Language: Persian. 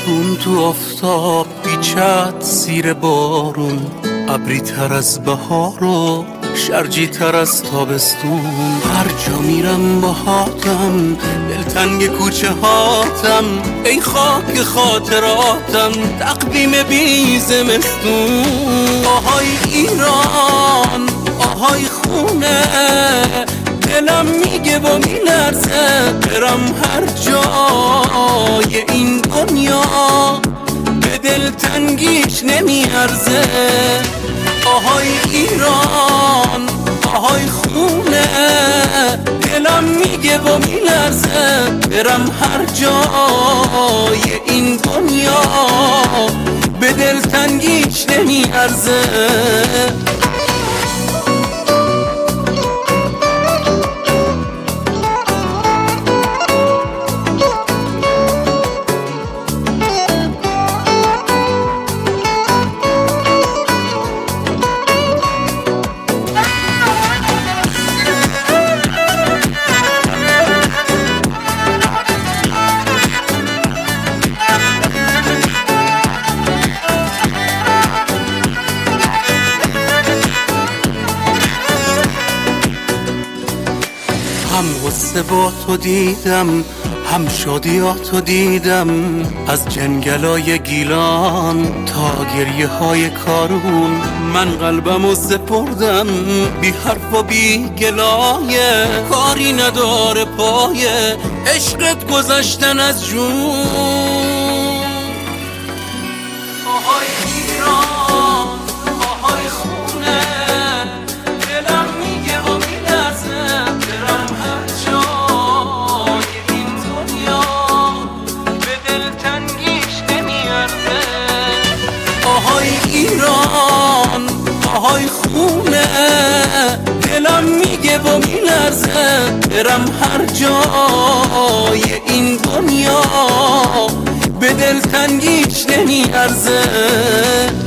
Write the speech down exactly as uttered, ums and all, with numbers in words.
بارون تو آفتاب بیچت زیر بارون، ابری تر از بهار و شرجی تر از تابستون. هر جا میرم با هاتم، دلتنگ کوچه هاتم، ای خاک خاطراتم تقویم بی زمستون. آهای ایران، آهای خونه، دلم میگه و میلرزه برم هر جای این دنیا، به دلتنگیش نمیارزه. آهای ایران، آهای خونه، دلم میگه و میلرزه برم هر جای این دنیا، به دلتنگیش نمیارزه. هم غصه با تو دیدم، هم شادیاتو دیدم، از جنگلای گیلان تا گریه های کارون. من قلبمو سپردم بی حرف و بی گلایه، کاری نداره پایه عشقت گذشتن از جون. آهای ایران، آهای خونه، دلم میگه و میلرزه برم هر جای این دنیا، به دلتنگیش نمیارزه. آهای ایران، آهای خونه، دلم میگه و میلرزه برم هر جای این دنیا، به دلتنگیش نمیارزه.